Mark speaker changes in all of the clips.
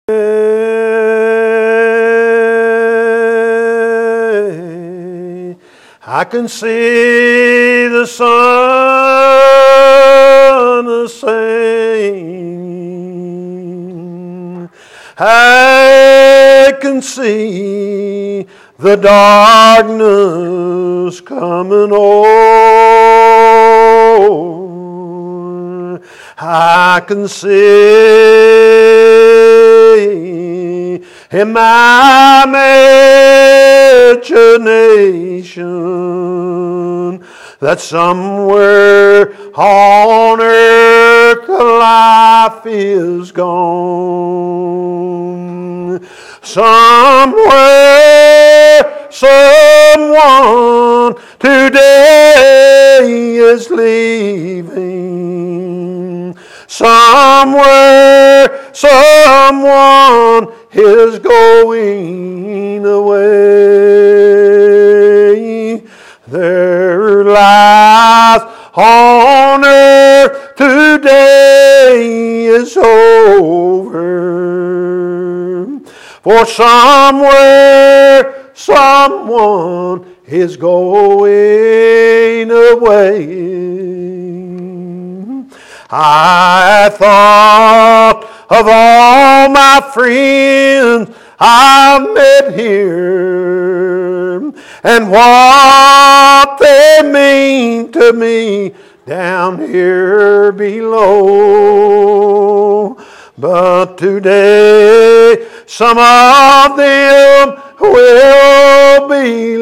Speaker 1: I can see the sun a-setting. I can see the darkness coming on. I can see in my imagination that somewhere on earth life is gone. Somewhere someone today is leaving. Somewhere someone is going away. Their life on earth today is over. For somewhere someone is going away. I thought of all my friends I've met here and what they mean to me down here below. But today some of them will be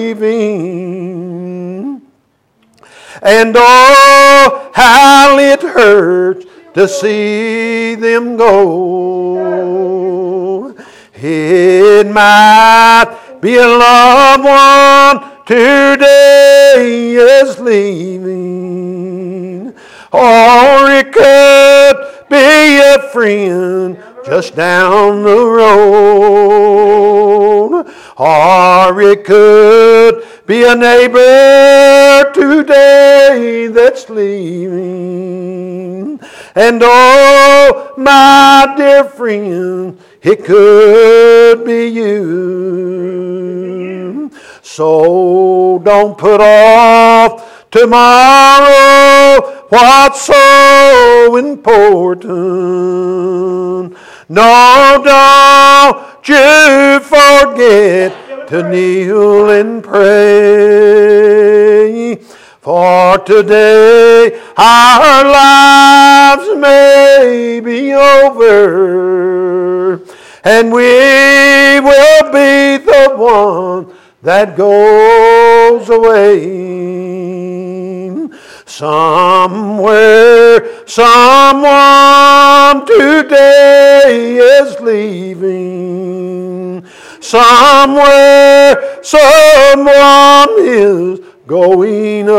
Speaker 1: leaving. And oh, how it hurts to see them go. It might be a loved one today is leaving, or it could be a friend just down the road, or it could be a neighbor today that's leaving. And oh, my dear friend, it could be you. So don't put off tomorrow what's so important. No, don't you forget to kneel and pray. For today our lives may be over, and we will be the one that goes away. Somewhere, someone today is leaving. Somewhere, someone is going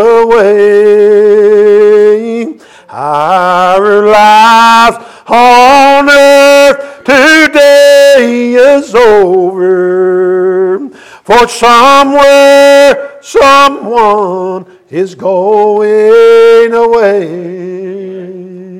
Speaker 1: away. Our life on earth today is over. For somewhere, someone is going away.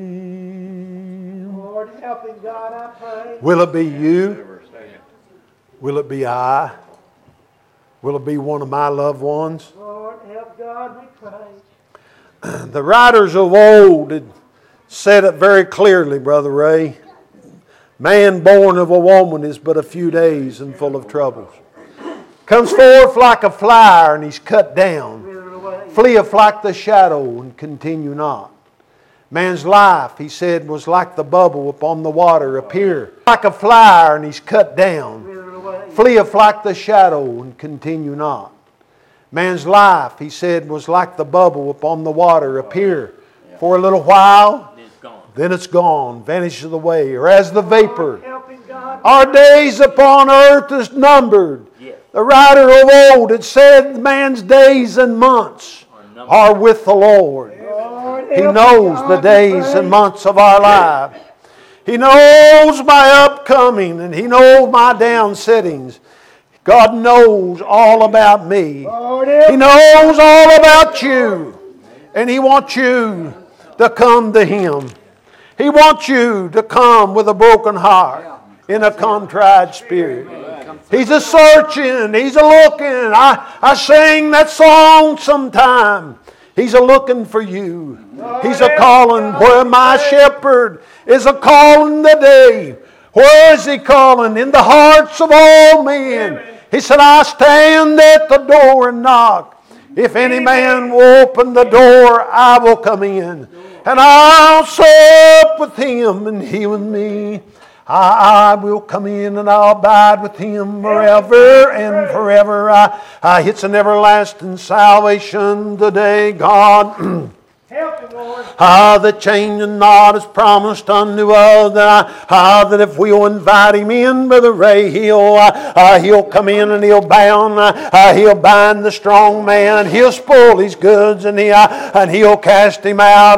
Speaker 2: Lord, helping God, I pray.
Speaker 1: Will it be you? Will it be I? Will it be one of my loved ones?
Speaker 2: Lord, help God, we pray.
Speaker 1: The writers of old had said it very clearly, Brother Ray. Man born of a woman is but a few days and full of troubles. Comes forth like a flower and he's cut down. Fleeth like the shadow and continue not. Man's life, he said, was like the bubble upon the water, appear like a flower and he's cut down. Fleeth like the shadow and continue not. Man's life, he said, was like the bubble upon the water, appear for a little while, then it's gone, vanishes away, or as the vapor. Our days upon earth is numbered. The writer of old had said man's days and months are with the Lord. He knows the days and months of our life. He knows my upcoming and He knows my downsittings. God knows all about me. He knows all about you. And He wants you to come to Him. He wants you to come with a broken heart. in a contrite spirit. He's a searching, He's a looking. I sing that song sometime. He's a looking for you. He's a calling where my shepherd is a calling today. Where is He calling? In the hearts of all men. He said, I stand at the door and knock. If any man will open the door, I will come in. And I'll sup with him and he with me. I will come in and I'll abide with Him forever and forever. It's an everlasting salvation today, God.
Speaker 2: Help Him, Lord.
Speaker 1: The changing not is promised unto us. That if we'll invite Him in, Brother Ray, He'll come in and He'll bound. He'll bind the strong man. He'll spoil his goods and He'll cast him out.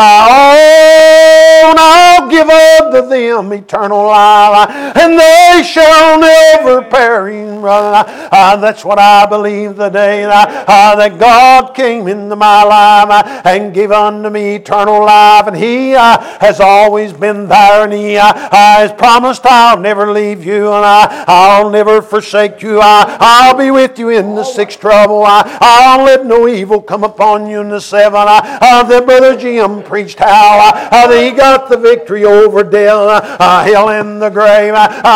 Speaker 1: And I'll give unto them eternal life, and they shall never perish, brother. That's what I believe today. That God came into my life and gave unto me eternal life, and He has always been there, and He has promised, I'll never leave you, and I'll never forsake you. I'll be with you in the sixth trouble. I'll let no evil come upon you in the seventh. That Brother Jim preached how that he got the victory over death, hell, and the grave.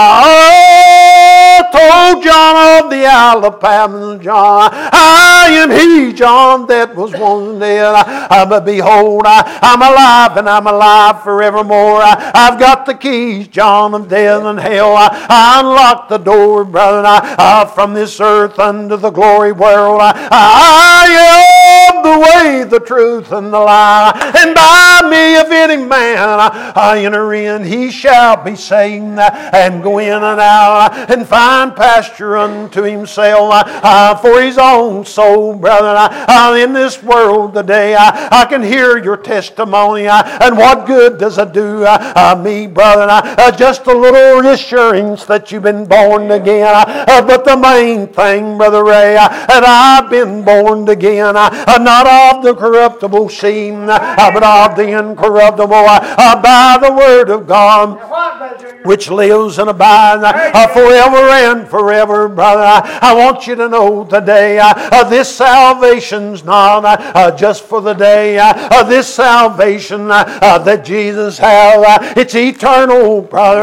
Speaker 1: Told John of the Isle of Patmos, John, I am He, John, that was once dead. But behold, I'm alive, and I'm alive forevermore. I've got the keys, John, of death and hell. I unlock the door, brother, from this earth unto the glory world. I am the way, the truth, and the life. And by me, if any man enter in, he shall be saved, and go in and out, and find pasture unto himself for his own soul, brother. In this world today, I can hear your testimony, and what good does it do me, brother? Just a little assurance that you've been born again. But the main thing, Brother Ray, that I've been born again, not of the corruptible seed, but of the incorruptible, by the word of God, which lives and abides forever and forever, brother. I want you to know today, this salvation's not just for the day. This salvation that Jesus has, it's eternal, brother.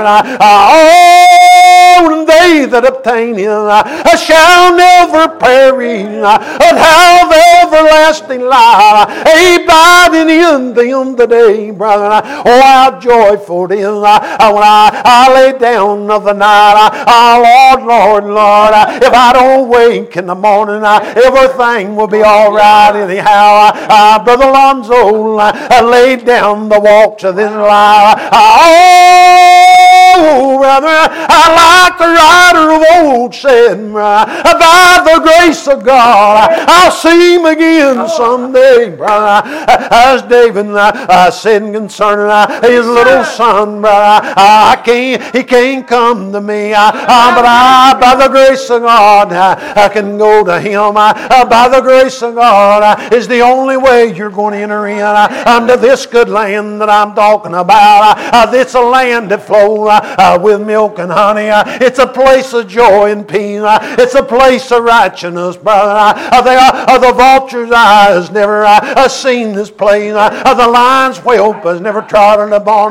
Speaker 1: And they that obtain Him shall never perish, but have everlasting life. Abiding in them today, brother. Oh, how joyful it is when I lay down of the night. Lord, Lord, Lord, if I don't wake in the morning, everything will be all right anyhow. Brother Alonzo laid down the walks of this life. Oh, brother, like the writer of old said, by the grace of God, I'll see Him again someday, brother. As David said concerning his little son, brother, he can't come to me, but by the grace of God, I can go to Him. By the grace of God is the only way you're going to enter in unto this good land that I'm talking about. It's a land that flows with milk and honey. It's a place of joy and peace. It's a place of righteousness, brother. The vulture's eyes never seen this place. The lion's whelp has never trodden upon.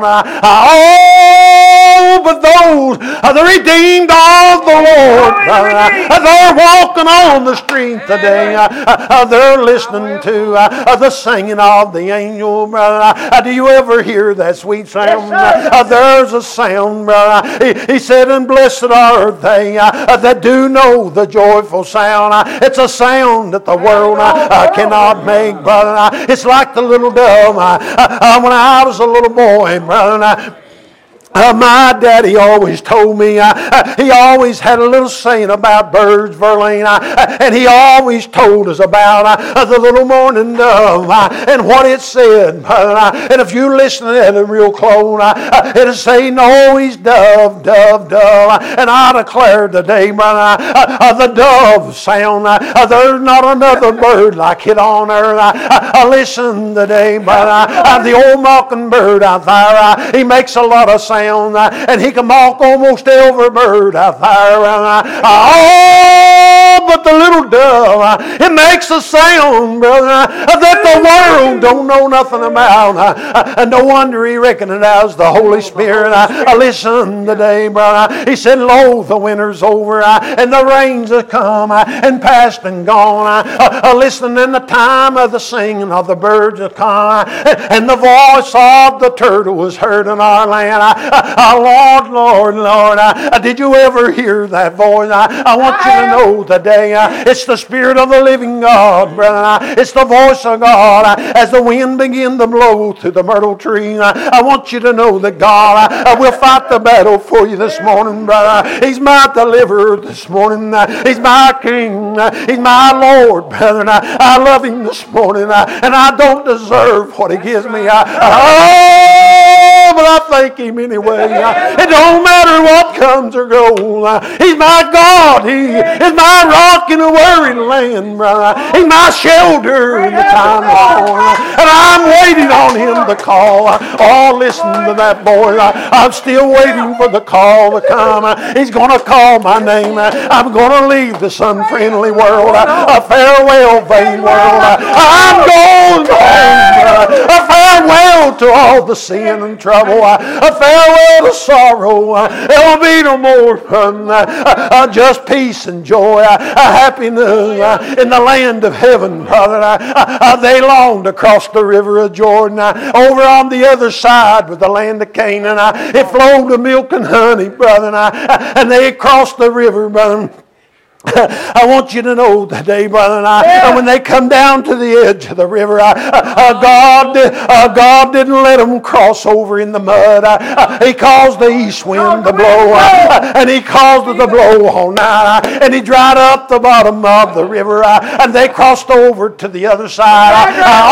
Speaker 1: Oh, but those are the redeemed of the Lord, brother. They're walking on the street today. They're listening to the singing of the angel, brother. Do you ever hear that sweet sound? There's a sound, brother. He said, and blessed are they that do know the joyful sound. It's a sound that the world cannot make, brother. It's like the little dove. When I was a little boy, brother, my daddy always told me, he always had a little saying about birds, Verlaine, and he always told us about the little morning dove and what it said. And if you listen to it real close, it'll say, no, he's dove, dove, dove. And I declare today, brother, the dove sound, there's not another bird like it on earth. Listen today, brother, the old mockingbird out there, he makes a lot of sound. around, and he can mark almost every bird out there around. Oh, but the little dove, it makes a sound, brother, that the world don't know nothing about. And no wonder he recognized the Holy Spirit. Listen today, brother. He said, lo, the winter's over, and the rains have come, and past and gone. Listen, in the time of the singing of the birds have come, and the voice of the turtle was heard in our land. Lord, Lord, Lord, did you ever hear that voice? I want you to know today, it's the Spirit of the living God, brother. It's the voice of God. As the wind begin to blow through the myrtle tree, I want you to know that God will fight the battle for you this morning, brother. He's my deliverer this morning. He's my King. He's my Lord, brother. I love Him this morning, and I don't deserve what He gives me. But I thank Him anyway. It don't matter what comes or goes. He's my God. He is my rock in a worried land, brother. He's my shelter in the time of storm. And I'm waiting on Him to call. Oh, listen to that, boy. I'm still waiting for the call to come. He's going to call my name. I'm going to leave this unfriendly world. A farewell, vain world. I'm going home. A farewell to all the sin and trouble. A farewell to sorrow. There will be no more fun. Just peace and joy. Happiness in the land of heaven, brother. They longed to cross the river of Jordan. Over on the other side was the land of Canaan. It flowed with milk and honey, brother. And they crossed the river, brother. I want you to know today, brother, and when they come down to the edge of the river, God didn't let them cross over in the mud. He caused the east wind to blow, and He caused it to blow all night, and He dried up the bottom of the river, and they crossed over to the other side.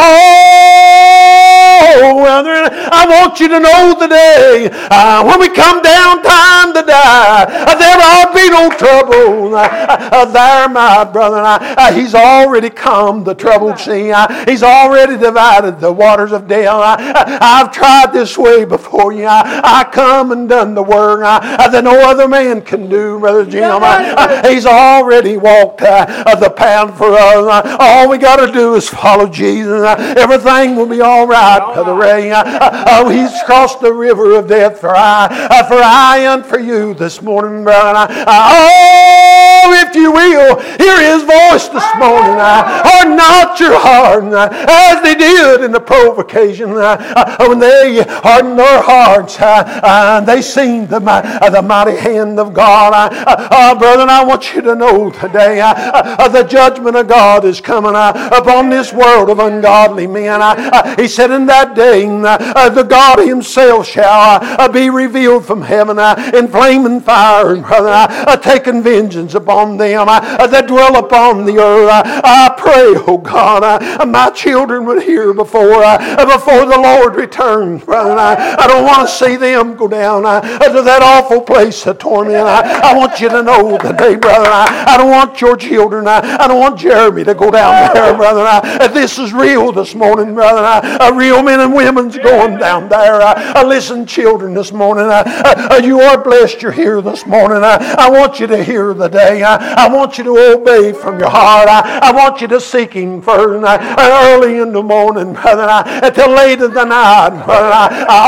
Speaker 1: Oh, brethren, I want you to know today, when we come down time to die, there will be no trouble. There, my brother, He's already calmed the troubled sea. He's already divided the waters of death. I've tried this way before you. I come and done the work that no other man can do, Brother Jim. He's already walked the path for us. All we got to do is follow Jesus. Everything will be all right, Brother Ray. He's crossed the river of death for I and for you this morning, brother. If you will, hear His voice this morning. Harden not your heart as they did in the provocation when they hardened their hearts. They seen the mighty hand of God. Brother, I want you to know today the judgment of God is coming upon this world of ungodly men. He said in that day the God Himself shall be revealed from heaven in flaming fire, brother, taking vengeance upon them that dwell upon the earth. I pray, oh God, my children would hear before the Lord returns, brother. I don't want to see them go down to that awful place of torment. I want you to know today, brother, I don't want your children, I don't want Jeremy to go down there, brother. This is real this morning, brother. Real men and women's going down there. Listen, children, this morning, you are blessed you're here this morning. I want you to hear the day. I want you to obey from your heart. I want you to seek Him first, early in the morning, brother, till late in the night, brother.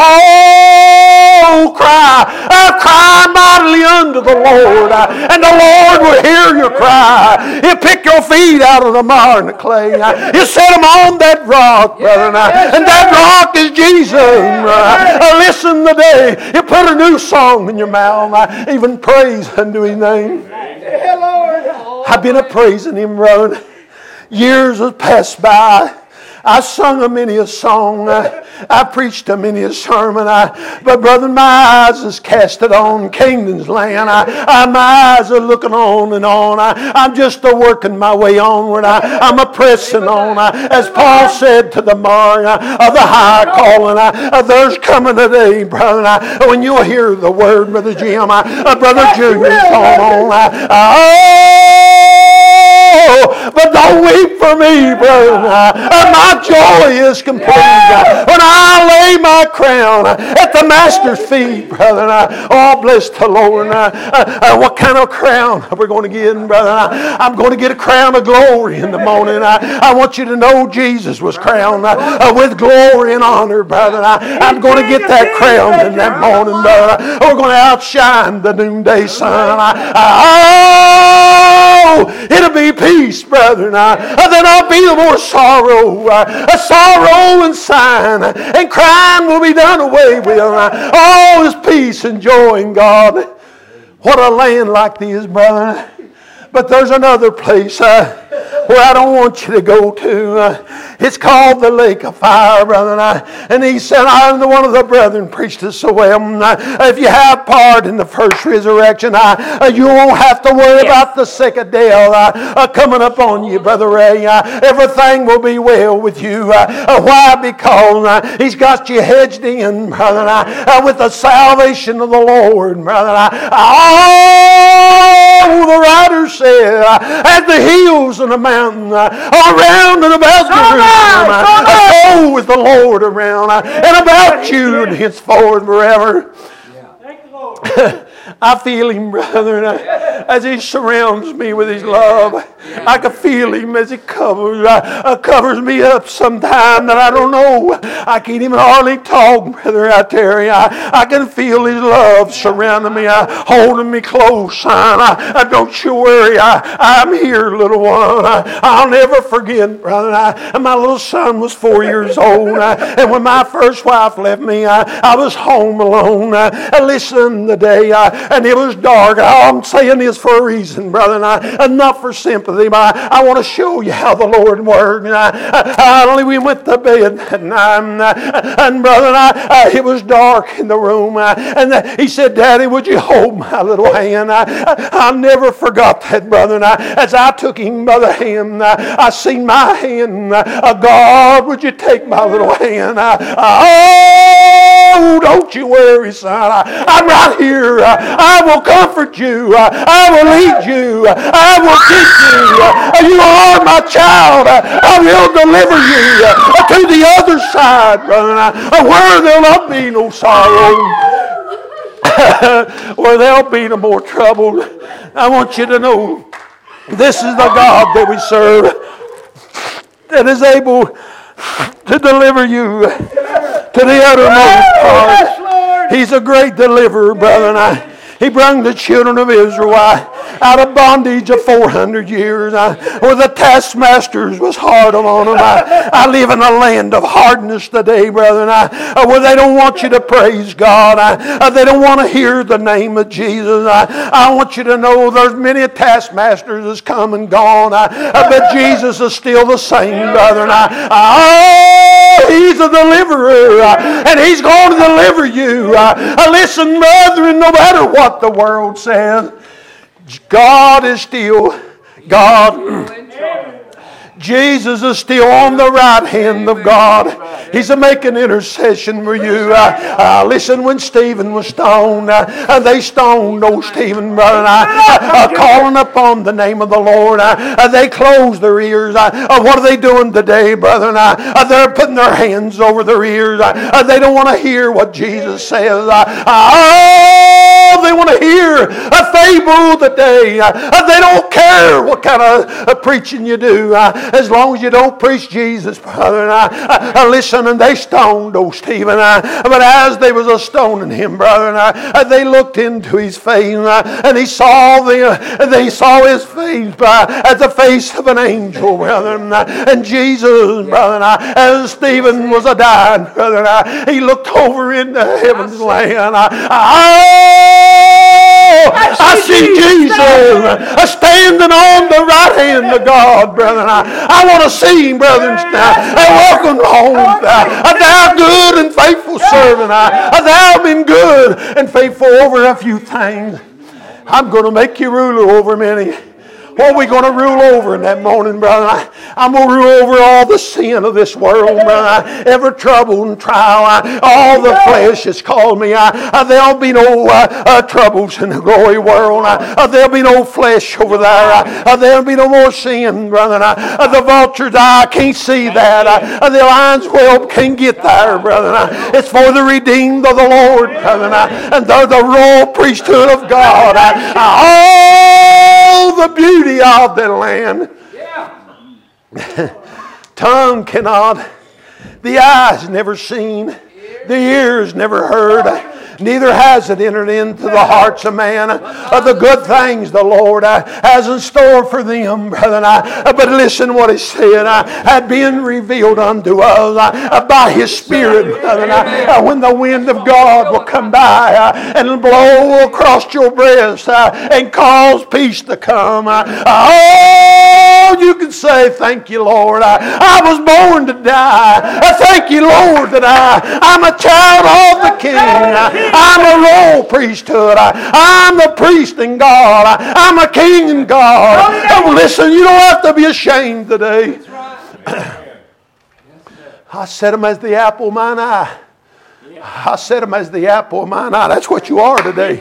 Speaker 1: Oh, cry mightily unto the Lord, and the Lord will hear your cry. He'll pick your feet out of the mire and the clay. He'll set them on that rock, brother, and that rock is Jesus. Listen today, He'll put a new song in your mouth, even praise unto His name. I've been praising Him, brother. Years have passed by. I sung a many a song. I preached a many a sermon. But brother, my eyes is casted on Canaan's land. My eyes are looking on and on. I'm just a working my way onward. I'm a pressing on. As Paul said to the mark of the high calling, there's coming a day, brother, when you'll hear the word, Brother Jim. Brother Junior's going on. but don't weep for me, brother. My joy is complete when I lay my crown at the Master's feet, brother. Oh, bless the Lord. What kind of crown are we going to get, brother? I'm going to get a crown of glory in the morning. I want you to know Jesus was crowned with glory and honor, brother. I'm going to get that crown in that morning, brother. We're going to outshine the noonday sun. Oh, it'll be peace, brother. Then I'll be the more sorrow. Sorrow and sighing and crying will be done away with. All is peace and joy in God. What a land like this, brother. But there's another place where I don't want you to go to. It's called the lake of fire, brother. And he said, one of the brethren preached it so well. If you have part in the first resurrection, you won't have to worry about the second death coming upon you, Brother Ray. Everything will be well with you. Why? Because he's got you hedged in, brother, with the salvation of the Lord, brother. Oh, the writer said, at the hills and the mountain, around and about Jerusalem, so is the Lord around and about you and henceforth forever.
Speaker 2: Thank the Lord.
Speaker 1: I feel Him, brother, as He surrounds me with His love. I can feel Him as He covers me up sometime that I don't know. I can't even hardly talk, brother, I tell you. I can feel His love surrounding me, holding me close. Don't you worry, I'm here, little one. I'll never forget, brother. My little son was 4 years old, and when my first wife left me, I was home alone. Listen, the day, and it was dark. I'm saying this for a reason, brother, and not for sympathy, but I want to show you how the Lord worked. We went to bed that night, and brother, it was dark in the room, and he said, Daddy, would you hold my little hand? I never forgot that, brother. As I took him by the hand, I seen my hand. God, would you take my little hand? Oh, don't you worry, son. I'm right here. I will comfort you. I will lead you. I will teach you. You are my child. I will deliver you to the other side, brother, where there'll not be no sorrow, where there'll be no more trouble. I want you to know this is the God that we serve, that is able to deliver you to the uttermost part. He's a great deliverer, brother. He brought the children of Israel out of bondage of 400 years, where the taskmasters was hard on them. I live in a land of hardness today, brother, where they don't want you to praise God. They don't want to hear the name of Jesus. I want you to know there's many taskmasters that's come and gone, but Jesus is still the same, brother. He's a deliverer, and He's going to deliver you. Listen, brethren, no matter what the world says, God is still God. Jesus is still on the right hand of God. He's making intercession for you. Listen, when Stephen was stoned, they stoned old Stephen, brother, calling upon the name of the Lord. They closed their ears. What are they doing today, brother? They're putting their hands over their ears. They don't want to hear what Jesus says. They want to hear a fable today. They don't care what kind of preaching you do, as long as you don't preach Jesus, brother. Listen, and they stoned old Stephen. But as they was stoning him, brother, they looked into his face, and they saw his face as the face of an angel, brother. And Jesus, brother, as Stephen was dying, brother, he looked over into heaven's land. I see Jesus standing on the right hand of God, brother. I want to see Him, brother. Welcome home, thou good and faithful servant. Thou been good and faithful over a few things. I'm going to make you ruler over many. What are we going to rule over in that morning, brother? I'm going to rule over all the sin of this world, brother. Every trouble and trial, all the flesh has called me. There'll be no troubles in the glory world. There'll be no flesh over there. There'll be no more sin, brother. The vulture's eye can't see that. The lion's whelp can't get there, brother. It's for the redeemed of the Lord, brother. And they're the royal priesthood of God. All the beauty of the land. Tongue cannot, the eyes never seen, the ears never heard, neither has it entered into the hearts of man of the good things the Lord has in store for them, brethren. But listen what He said, had been revealed unto us by His Spirit, brethren. When the wind of God will come by and blow across your breast and cause peace to come. Oh, you can say, thank you, Lord. I was born to die. Thank you, Lord, that I'm a child of the King. I'm a royal priesthood. I'm a priest in God. I'm a king in God. Oh, listen, you don't have to be ashamed today. I set him as the apple of mine eye. I set him as the apple of mine eye. That's what you are today.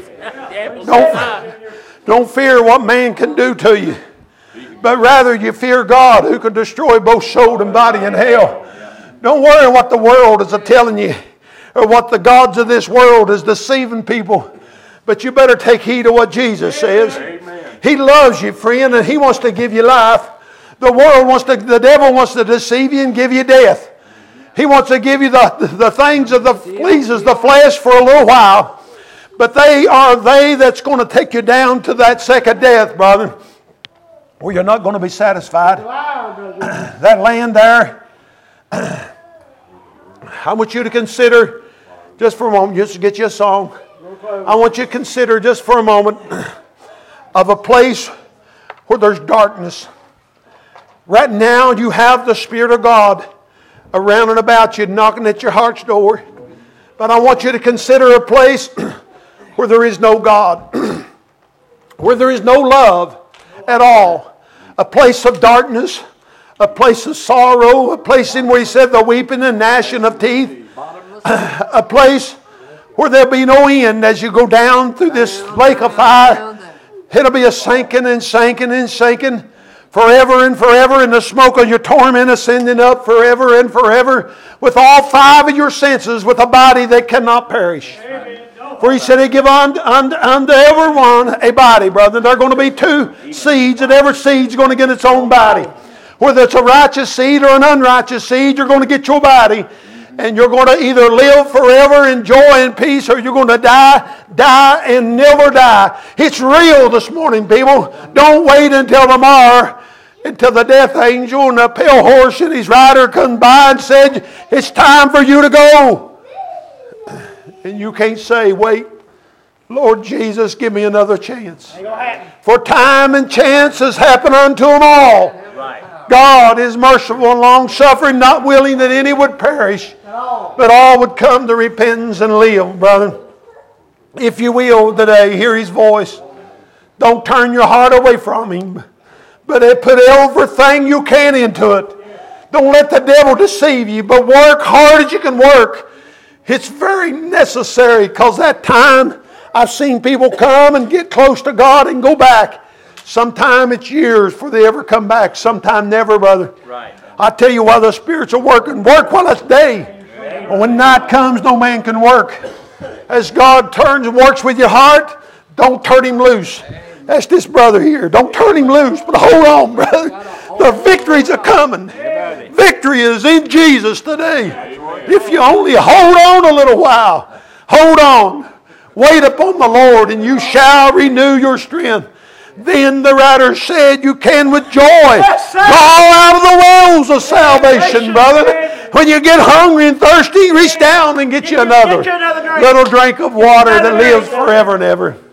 Speaker 1: Don't fear what man can do to you, but rather you fear God, who can destroy both soul and body in hell. Don't worry what the world is telling you, or what the gods of this world is deceiving people. But you better take heed of what Jesus says. Amen. He loves you, friend, and He wants to give you life. The devil wants to deceive you and give you death. He wants to give you the things of the pleases the flesh for a little while. But they are that's going to take you down to that second death, brother, where you're not going to be satisfied. That land there, I want you to consider, just for a moment, just to get you a song. I want you to consider just for a moment of a place where there's darkness. Right now you have the Spirit of God around and about you, knocking at your heart's door. But I want you to consider a place where there is no God, where there is no love at all. A place of darkness, a place of sorrow, a place in where He said the weeping and gnashing of teeth. A place where there'll be no end as you go down through this lake of fire. It'll be a sinking and sinking and sinking forever and forever, and the smoke of your torment ascending up forever and forever, with all five of your senses, with a body that cannot perish. For He said He give unto every one a body, brother. There are going to be two seeds, and every seed's going to get its own body. Whether it's a righteous seed or an unrighteous seed, you're going to get your body. And you're going to either live forever in joy and peace, or you're going to die and never die. It's real this morning, people. Don't wait until tomorrow, until the death angel and the pale horse and his rider come by and said, it's time for you to go. And you can't say, wait, Lord Jesus, give me another chance. For time and chance has happened unto them all. Right. God is merciful and long-suffering, not willing that any would perish, but all would come to repentance and live, brother. If you will today, hear His voice. Don't turn your heart away from Him, but put everything you can into it. Don't let the devil deceive you, but work hard as you can work. It's very necessary, because that time I've seen people come and get close to God and go back. Sometime it's years before they ever come back. Sometime never, brother. Right. I tell you, while the spirits are working, work while it's day. But when night comes, no man can work. As God turns and works with your heart, don't turn Him loose. That's this brother here. Don't turn him loose, but hold on, brother. The victories are coming. Victory is in Jesus today. If you only hold on a little while. Hold on. Wait upon the Lord, and you shall renew your strength. Then the writer said, you can with joy call out of the wells of salvation, brother. When you get hungry and thirsty, reach down and get you another little drink of water that lives forever and ever.